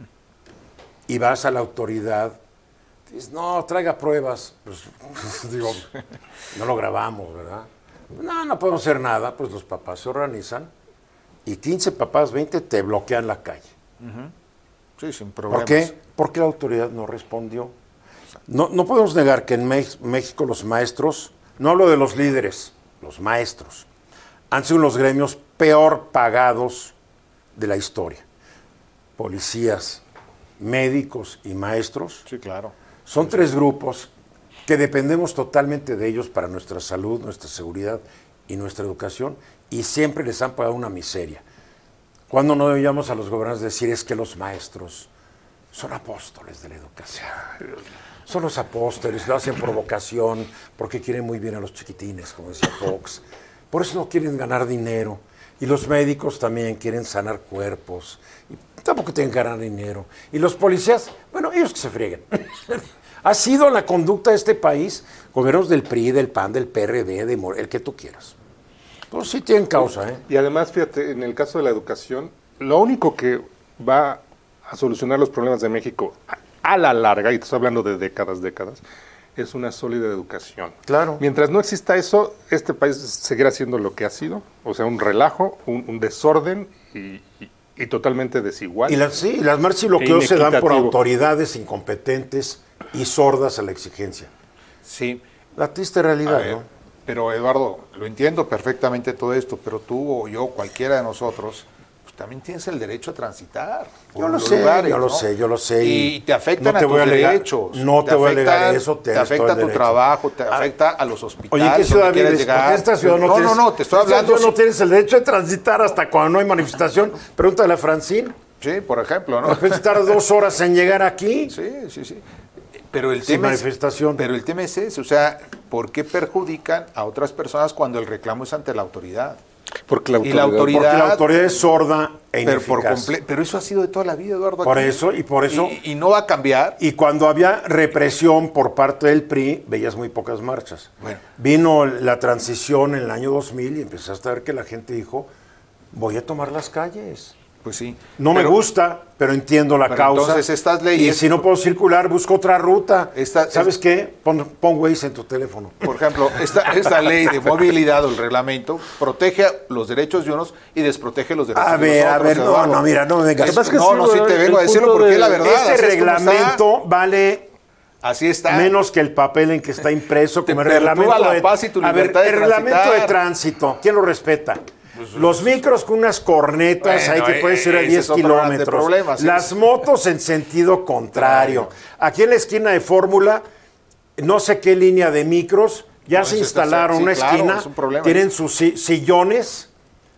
y vas a la autoridad, dices, no, traiga pruebas. Pues, digo, no lo grabamos, ¿verdad? no, no podemos hacer nada, pues los papás se organizan y quince papás, veinte te bloquean la calle. Uh-huh. Sí, sin problemas. ¿Por qué? Porque la autoridad no respondió. No, no podemos negar que en México los maestros, no hablo de los líderes, los maestros, han sido los gremios peor pagados de la historia. Policías, médicos y maestros. Sí, claro. Son tres grupos que dependemos totalmente de ellos para nuestra salud, nuestra seguridad y nuestra educación, y siempre les han pagado una miseria. Cuando no oíamos a los gobernantes decir es que los maestros son apóstoles de la educación. Son los apóstoles, lo hacen por vocación, porque quieren muy bien a los chiquitines, como decía Fox. Por eso no quieren ganar dinero. Y los médicos también quieren sanar cuerpos. Y tampoco tienen que ganar dinero. Y los policías, bueno, ellos que se frieguen. Ha sido la conducta de este país, gobiernos del P R I, del P A N, del P R D, de Morena, el que tú quieras. Pues sí tienen causa, ¿eh? Y además, fíjate, en el caso de la educación, lo único que va a solucionar los problemas de México a la larga, y te estoy hablando de décadas, décadas, es una sólida educación. Claro. Mientras no exista eso, este país seguirá siendo lo que ha sido, o sea, un relajo, un, un desorden y, y, y totalmente desigual. Y las, sí, las marchas y bloqueos se dan por autoridades incompetentes y sordas a la exigencia. Sí. La triste realidad, ver, ¿no? Pero Eduardo, lo entiendo perfectamente todo esto, pero tú o yo, cualquiera de nosotros, pues también tienes el derecho a transitar. Yo lo sé, lugares, yo lo ¿no? sé, yo lo sé. Y, y te afectan no te a voy tus a alegar, derechos. No te, te voy a alegar eso. Te afecta a tu derecho. trabajo, te ah, afecta a los hospitales. Oye, ¿qué ciudad vives? Llegar. Porque esta ciudad no, no tienes, no, no, te estoy hablando. Esta ciudad no tienes el derecho de transitar hasta cuando no hay manifestación. Pregúntale a Francine. Sí, por ejemplo, ¿no? De repente estar dos horas en llegar aquí. Sí, sí, sí. Pero el Sin tema manifestación. Es, pero el tema es ese, o sea, ¿por qué perjudican a otras personas cuando el reclamo es ante la autoridad? Porque la Y autoridad, la autoridad, porque la autoridad es sorda e pero, por ineficaz. comple- pero eso ha sido de toda la vida, Eduardo. Por aquí. eso, y por eso. Y, y no va a cambiar. Y cuando había represión por parte del P R I, veías muy pocas marchas. Bueno. Vino la transición en el año dos mil y empezaste a ver que la gente dijo, voy a tomar las calles. Pues sí. No pero, me gusta, pero entiendo la pero causa. entonces estas leyes... Y si no puedo circular, busco otra ruta. Esta, ¿Sabes es, qué? Pon, pon Waze en tu teléfono. Por ejemplo, esta, esta ley de movilidad o el reglamento protege los derechos de unos y desprotege los derechos A de ver, los a otros. ver, no, Eduardo. no, mira, no me vengas. Es, no, no, sí te vengo a decirlo porque es la verdad. Este así reglamento vale... Así está. Menos que el papel en que está impreso, Te como el perturba reglamento la de, paz y tu a ver, libertad de el reglamento de transitar. tránsito, ¿quién lo respeta? Los micros con unas cornetas Bueno, ahí que pueden ser a ese diez es otro grande kilómetros. problema, sí. Las motos en sentido contrario. Aquí en la esquina de Fórmula, no sé qué línea de micros, ya No, se ese instalaron sí, una claro, esquina, es un problema. tienen sus si- sillones.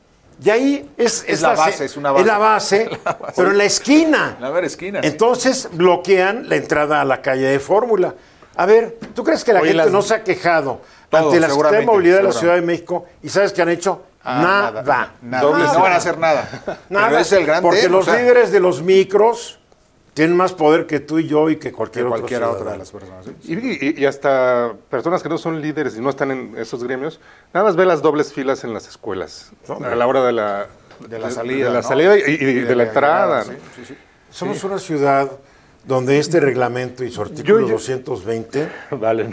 Y ahí es, Es la base, se- es una base. Es la base, La base. pero en la esquina. La mera esquina, sí. Entonces bloquean la entrada a la calle de Fórmula. A ver, ¿tú crees que la Oye, gente las- no se ha quejado Todos, ante la Secretaría de seguramente, Movilidad de la seguramente. Ciudad de México? ¿Y sabes qué han hecho? Ah, nada. Nada. nada. Doble no cero. van a hacer nada. Nada. Pero es el gran Porque tema, los o sea, líderes de los micros tienen más poder que tú y yo y que cualquier, que otro cualquiera otra ciudadano. de las personas. ¿sí? Y, y- y hasta personas que no son líderes y no están en esos gremios, nada más ve las dobles filas en las escuelas, Hombre. a la hora de la, De la salida, de la ¿no? salida y, y de, de la entrada. Sí, ¿no? sí, sí. Somos una ciudad donde este reglamento y su artículo Yo- yo- doscientos veinte... Vale.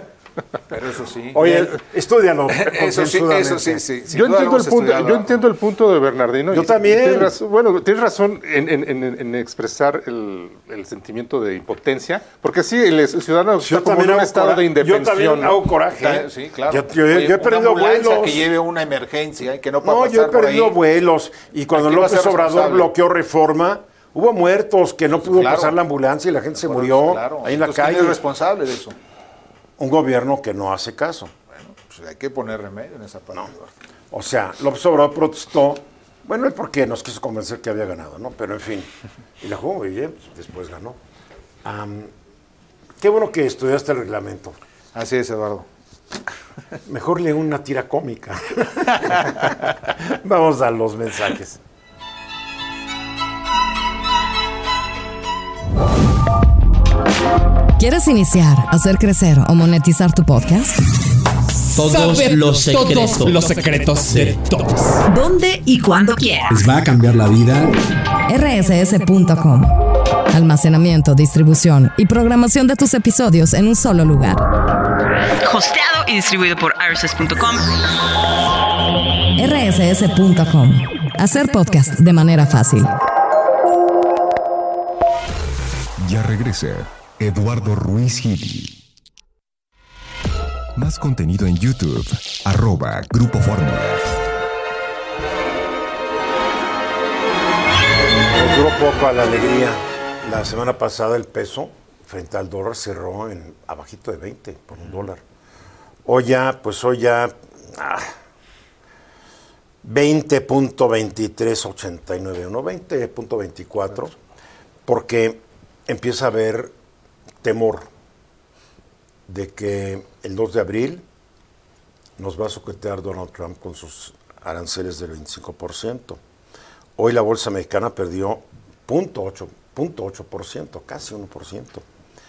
Pero eso sí. Oye, Estúdialo. eso sí, eso sí, sí. sin yo duda entiendo, el vamos a punto, estudiarlo. yo entiendo el punto de Bernardino. Yo y- también. y tienes razón- bueno, tienes razón en, en- en- en expresar el, el sentimiento de impotencia, porque sí, el, el ciudadano Yo está como en también, un hago estado coraje. de indefensión. Yo también ¿no? hago coraje. ¿eh? Sí, claro. Yo, yo- Oye, yo he una perdido ambulancia vuelos. que lleve una emergencia y que no pueda No, pasar yo he por perdido ahí. vuelos. Y cuando Aquí va a ser López Obrador responsable. bloqueó Reforma, hubo muertos que no pudo Claro. pasar la ambulancia y la gente se Bueno, murió claro. ahí en la Entonces, ¿quién calle. es responsable de eso? Un gobierno que no hace caso. Pues hay que poner remedio en esa parte. Eduardo. O sea, López Obrador protestó. Bueno, él porque nos quiso convencer que había ganado, ¿no? Pero en fin. Y la jugó muy bien, pues, después ganó. Am, qué bueno que estudiaste el reglamento. Así es, Eduardo. Mejor lee una tira cómica. Vamos a los mensajes. ¿Quieres iniciar, hacer crecer o monetizar tu podcast? Todos Saber los secretos. todos los secretos de todos. ¿Dónde y cuándo quieras? Les va a cambiar la vida. R S S punto com. Almacenamiento, distribución y programación de tus episodios en un solo lugar. Hosteado y distribuido por R S S punto com. R S S punto com. Hacer podcast de manera fácil. Ya regresa Eduardo Ruiz Gili. Más contenido en YouTube, arroba Grupo Fórmula. Nos duró poco a la alegría. La semana pasada el peso frente al dólar cerró en abajito de veinte por un dólar. Hoy ya, pues hoy ya ah, veinte punto veintitrés ochenta y nueve, no veinte punto veinticuatro, porque empieza a haber temor de que el dos de abril nos va a sujetar Donald Trump con sus aranceles del veinticinco por ciento. Hoy la bolsa mexicana perdió cero punto ocho por ciento, casi uno por ciento.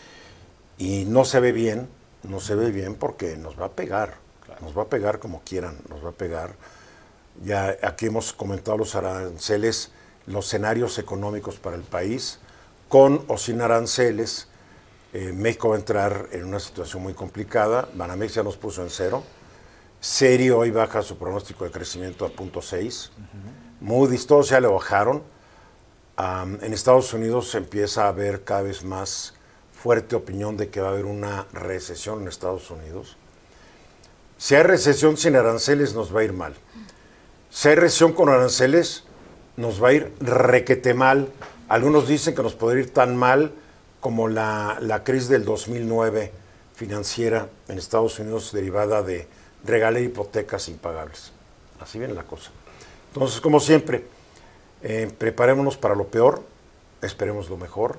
Y no se ve bien, no se ve bien porque nos va a pegar, claro. Nos va a pegar como quieran, nos va a pegar. Ya aquí hemos comentado los aranceles, los escenarios económicos para el país, con o sin aranceles. Eh, México va a entrar en una situación muy complicada. Banamex ya nos puso en cero. Serio hoy baja su pronóstico de crecimiento a punto seis. Uh-huh. Moody's, todos ya le bajaron. Um, en Estados Unidos se empieza a haber cada vez más fuerte opinión de que va a haber una recesión en Estados Unidos. Si hay recesión sin aranceles, nos va a ir mal. Si hay recesión con aranceles, nos va a ir requete mal. Algunos dicen que nos podría ir tan mal como la, la crisis del dos mil nueve financiera en Estados Unidos derivada de regalar hipotecas impagables. Así viene la cosa. Entonces, como siempre, eh, preparémonos para lo peor, esperemos lo mejor.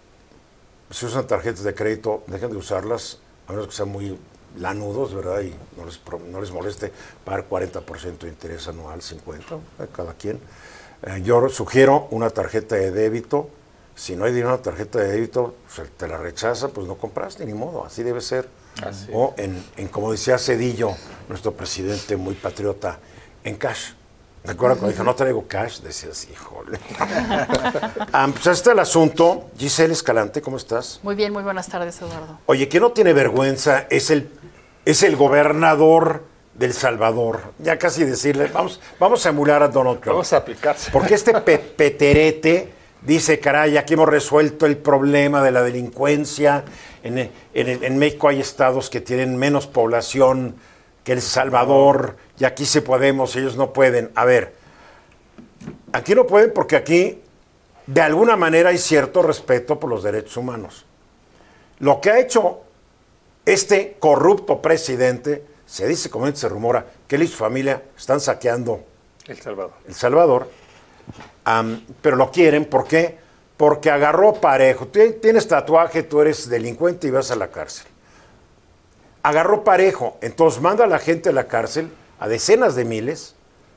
Si usan tarjetas de crédito, dejen de usarlas, a menos que sean muy lanudos, ¿verdad? Y no les, no les moleste pagar cuarenta por ciento de interés anual, cincuenta por ciento, cada quien. Eh, yo sugiero una tarjeta de débito. Si no hay dinero en una tarjeta de débito, pues te la rechaza, pues no compraste, ni modo, así debe ser. Así o en, en, como decía Cedillo, nuestro presidente muy patriota, en cash. ¿Me acuerdo cuando dijo, no traigo cash? Decías, híjole. um, pues este es el asunto. Giselle Escalante, ¿cómo estás? Muy bien, muy buenas tardes, Eduardo. Oye, ¿quién no tiene vergüenza? Es el, es el gobernador del Salvador. Ya casi decirle, vamos, vamos a emular a Donald Trump. Vamos a aplicarse. Porque este pe peterete dice, caray, aquí hemos resuelto el problema de la delincuencia. En, en, en México hay estados que tienen menos población que El Salvador, y aquí sí podemos, ellos no pueden. A ver, aquí no pueden porque aquí, de alguna manera, hay cierto respeto por los derechos humanos. Lo que ha hecho este corrupto presidente, se dice, como se rumora, que él y su familia están saqueando El Salvador. El Salvador. Um, pero lo quieren, ¿por qué? Porque agarró parejo. Tú tienes tatuaje, tú eres delincuente y vas a la cárcel. Agarró parejo, entonces manda a la gente a la cárcel, a decenas de miles,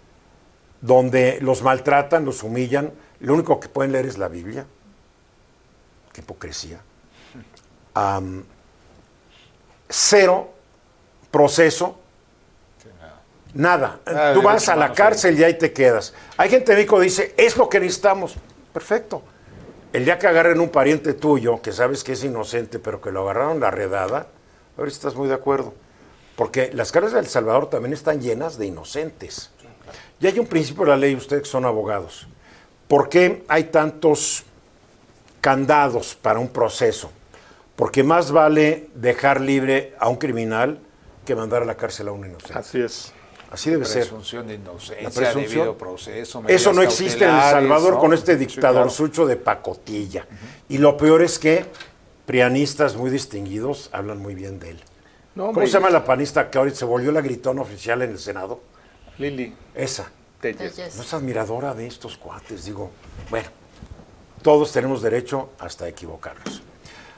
donde los maltratan, los humillan, lo único que pueden leer es la Biblia. Qué hipocresía. Um, cero proceso. Nada. Ah, Tú vas a la cárcel y ahí te quedas. Hay gente de México que dice, es lo que necesitamos. Perfecto. El día que agarren un pariente tuyo, que sabes que es inocente, pero que lo agarraron la redada, a ver si estás muy de acuerdo. Porque las cárceles de El Salvador también están llenas de inocentes. Y hay un principio de la ley, ustedes que son abogados. ¿Por qué hay tantos candados para un proceso? Porque más vale dejar libre a un criminal que mandar a la cárcel a un inocente. Así es. Así debe ser. Presunción de inocencia, debido proceso. Eso no existe en El Salvador, ¿no? Con este dictador sí, claro. Sucho de pacotilla. Uh-huh. Y lo peor es que prianistas muy distinguidos hablan muy bien de él. No, ¿Cómo se llama la panista que ahorita se volvió la gritona oficial en el Senado? Lili. Esa. Telles. No es admiradora de estos cuates, digo. Bueno, todos tenemos derecho hasta equivocarnos.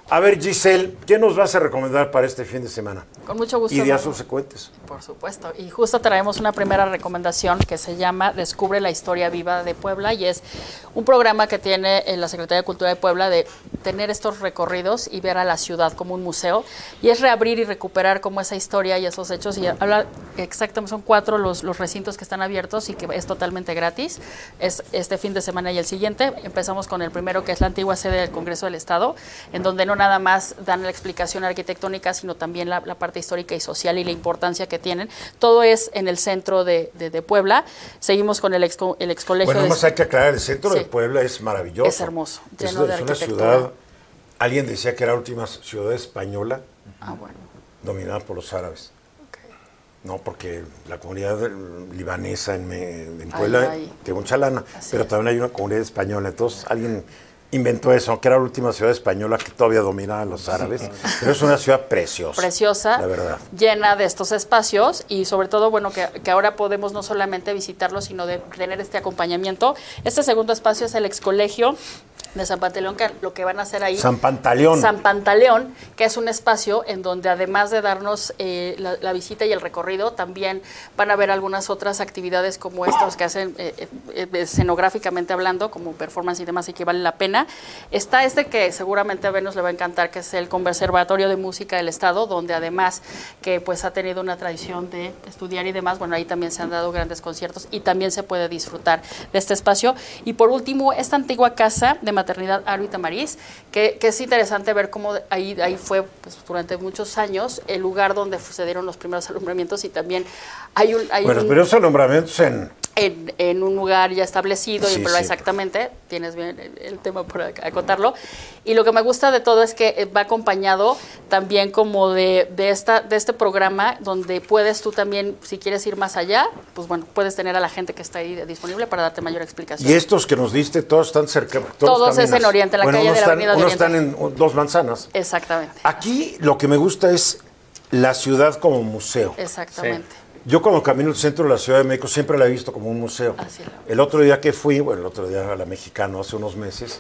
A ver, Giselle, ¿qué nos vas a recomendar para este fin de semana? Con mucho gusto. Y días ¿no? subsecuentes. Por supuesto. Y justo traemos una primera recomendación que se llama Descubre la Historia Viva de Puebla, y es un programa que tiene la Secretaría de Cultura de Puebla de tener estos recorridos y ver a la ciudad como un museo, y es reabrir y recuperar como esa historia y esos hechos, y habla exactamente, son cuatro los, los recintos que están abiertos y que es totalmente gratis. Es este fin de semana y el siguiente. Empezamos con el primero, que es la antigua sede del Congreso del Estado, en donde no nada más dan la explicación arquitectónica, sino también la, la parte histórica y social y la importancia que tienen. Todo es en el centro de, de, de Puebla. Seguimos con el ex, el ex colegio. Bueno, de... más hay que aclarar, el centro sí. de Puebla es maravilloso. Es hermoso, es, lleno de es una arquitectura. ciudad, alguien decía que era la última ciudad española ah, bueno. dominada por los árabes. Okay. No, porque la comunidad libanesa en, en Puebla ay, ay. tiene mucha lana, Así pero es. también hay una comunidad española. Entonces alguien inventó eso, que era la última ciudad española que todavía dominaba a los árabes, pero es una ciudad preciosa. Preciosa, la verdad. Llena de estos espacios, y sobre todo, bueno, que, que ahora podemos no solamente visitarlo, sino de tener este acompañamiento. Este segundo espacio es el ex colegio de San Pantaleón, que lo que van a hacer ahí... San Pantaleón. San Pantaleón, que es un espacio en donde además de darnos eh, la, la visita y el recorrido, también van a haber algunas otras actividades como estas que hacen eh, eh, escenográficamente hablando, como performance y demás, y que vale la pena. Está este que seguramente a Venus le va a encantar, que es el Conservatorio de Música del Estado, donde además que pues ha tenido una tradición de estudiar y demás, bueno, ahí también se han dado grandes conciertos y también se puede disfrutar de este espacio. Y por último, esta antigua casa de maternidad Aro y Tamariz, que, que es interesante ver cómo ahí, ahí fue pues, durante muchos años el lugar donde se dieron los primeros alumbramientos, y también hay un... Hay bueno, un, pero esos alumbramientos en... En, en un lugar ya establecido, sí, y pero sí. exactamente, tienes bien el, el tema por acotarlo. Y lo que me gusta de todo es que va acompañado también como de, de, esta, de este programa, donde puedes tú también, si quieres ir más allá, pues bueno, puedes tener a la gente que está ahí disponible para darte mayor explicación. Y estos que nos diste, todos están cerca. Todos, todos es caminas. en Oriente, en la bueno, calle de la están, Avenida de unos Oriente. están en dos manzanas. Exactamente. Aquí lo que me gusta es la ciudad como museo. Exactamente. Sí. Yo cuando camino el centro de la Ciudad de México siempre la he visto como un museo. Así es. El otro día que fui, bueno, el otro día a la Mexicano, hace unos meses,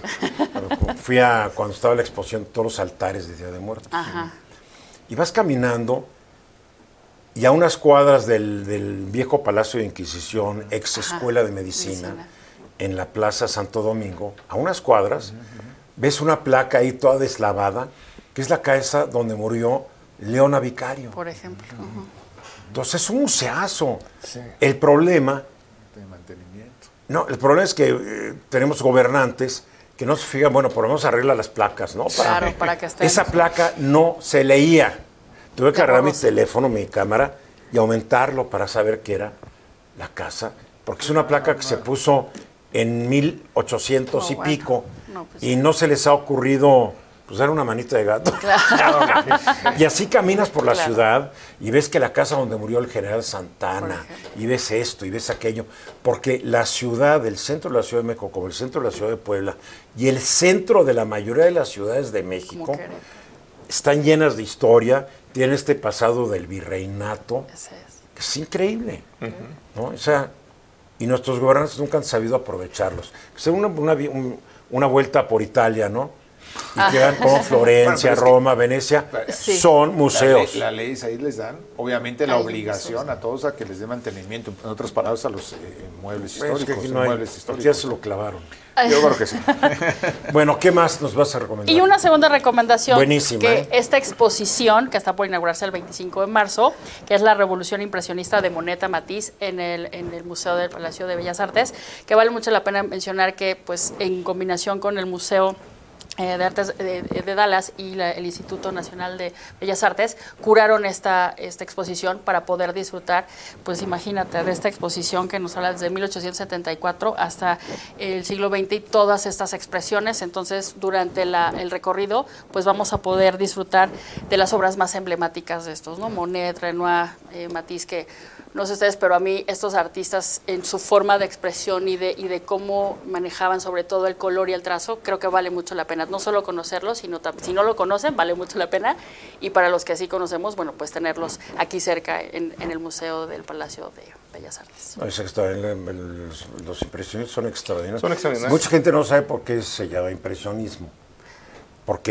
fui a cuando estaba la exposición de todos los altares de Día de Muertos. Ajá. Y vas caminando y a unas cuadras del, del viejo Palacio de Inquisición, ex Escuela de Medicina, Medicina, en la Plaza Santo Domingo, a unas cuadras, uh-huh. ves una placa ahí toda deslavada, que es la casa donde murió Leona Vicario. Por ejemplo. Uh-huh. Entonces es un museazo. Sí. El problema... De mantenimiento. No, el problema es que eh, tenemos gobernantes que no se fijan, bueno, por lo menos arregla las placas, ¿no? Para, claro, para que estén. Esa placa no se leía. Tuve que agarrar mi teléfono, mi cámara, y aumentarlo para saber qué era la casa. Porque es una placa que se puso en mil ochocientos oh, y bueno. pico, no, pues, y no se les ha ocurrido... pues dar una manita de gato. Claro. Y así caminas por la claro. ciudad y ves que la casa donde murió el general Santana, y ves esto y ves aquello, porque la ciudad, el centro de la Ciudad de México, como el centro de la Ciudad de Puebla, y el centro de la mayoría de las ciudades de México, están llenas de historia, tienen este pasado del virreinato, es. que es increíble, uh-huh. ¿no? O sea, y nuestros gobernantes nunca han sabido aprovecharlos. O sea, una, una, un, una vuelta por Italia, ¿no? Y que vean como Florencia, bueno, Roma, que, Venecia, sí. son museos. Las la leyes ahí les dan, obviamente, la Ay, obligación a todos a que les dé mantenimiento, en otras palabras, a los eh, muebles históricos. Bueno, es que no hay, muebles históricos. Ya se lo clavaron. Ay. Yo creo que sí. Bueno, ¿qué más nos vas a recomendar? Y una segunda recomendación. Buenísima. Que ¿eh? esta exposición, que está por inaugurarse el veinticinco de marzo, que es la Revolución Impresionista de Monet Matisse en el, en el Museo del Palacio de Bellas Artes, que vale mucho la pena mencionar que, pues, en combinación con el Museo Eh, de Artes de, de Dallas y la, el Instituto Nacional de Bellas Artes curaron esta, esta exposición para poder disfrutar, pues imagínate, de esta exposición que nos habla desde mil ochocientos setenta y cuatro hasta el siglo veinte y todas estas expresiones. Entonces, durante la, el recorrido, pues vamos a poder disfrutar de las obras más emblemáticas de estos, ¿no? Monet, Renoir, eh, Matisse, que no sé ustedes, pero a mí estos artistas en su forma de expresión y de, y de cómo manejaban sobre todo el color y el trazo, creo que vale mucho la pena, no solo conocerlos, sino si no lo conocen, vale mucho la pena, y para los que sí conocemos, bueno, pues tenerlos aquí cerca en, en el Museo del Palacio de Bellas Artes. Es extraordinario, los, los impresionistas son extraordinarios. Son extraordinarios. Mucha gente no sabe por qué se llama impresionismo, porque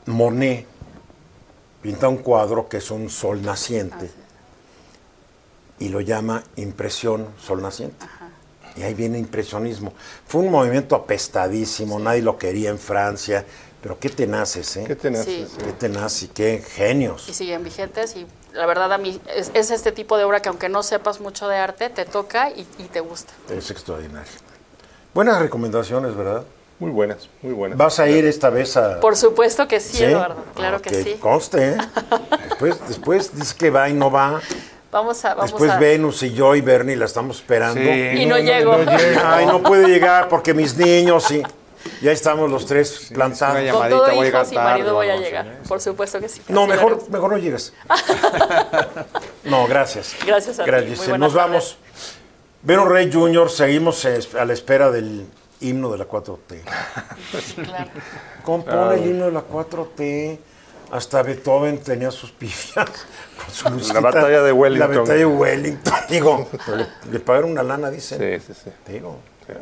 Monet pinta un cuadro que es un sol naciente y lo llama impresión sol naciente. Ajá. Y ahí viene impresionismo. Fue un movimiento apestadísimo, sí. Nadie lo quería en Francia, pero qué tenaces, ¿eh? Qué tenaces. Sí. Qué tenaz y qué genios. Y siguen vigentes y la verdad a mí es, es este tipo de obra que aunque no sepas mucho de arte, te toca y, y te gusta. Es extraordinario. Buenas recomendaciones, ¿verdad? Muy buenas, muy buenas. ¿Vas a ir esta vez a...? Por supuesto que sí, ¿Sí? Eduardo, claro okay. que sí. Conste, ¿eh? Después, después dice que va y no va. Vamos a, vamos Después a... Venus y yo y Bernie la estamos esperando. Sí. Y no, no llego. No, no llega. Ay, no puede llegar porque mis niños y... Ya estamos los tres sí, plantados. Con todo hijos y marido voy a llegar. Sí, por supuesto que sí. No, mejor, mejor no llegues. No, gracias. Gracias a gracias. ti. Muy Nos tardes. vamos. Venus Rey junior, seguimos a la espera del himno de la cuatro T. Claro. Compone ah, el himno de la cuatro T. Hasta Beethoven tenía sus pifias. Con su musiquita, la batalla de Wellington. La batalla de Wellington. Digo, le, le pagaron una lana, dicen. Sí, sí, sí. Digo. Sí.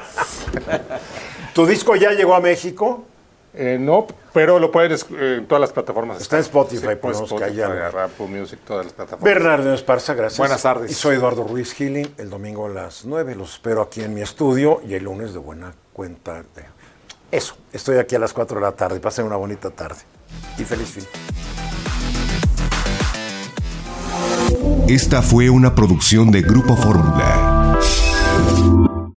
¿Tu disco ya llegó a México? Eh, no, pero lo pueden eh, en todas las plataformas. Está en Spotify, sí, ponemos Spotify, que haya Apple Music, todas las plataformas. Bernardo Esparza, gracias. Buenas tardes. Y soy Eduardo Ruiz Gili. El domingo a las nueve los espero aquí en mi estudio y el lunes de buena cuenta. De... Eso, estoy aquí a las cuatro de la tarde. Pasen una bonita tarde y feliz fin. Esta fue una producción de Grupo Fórmula.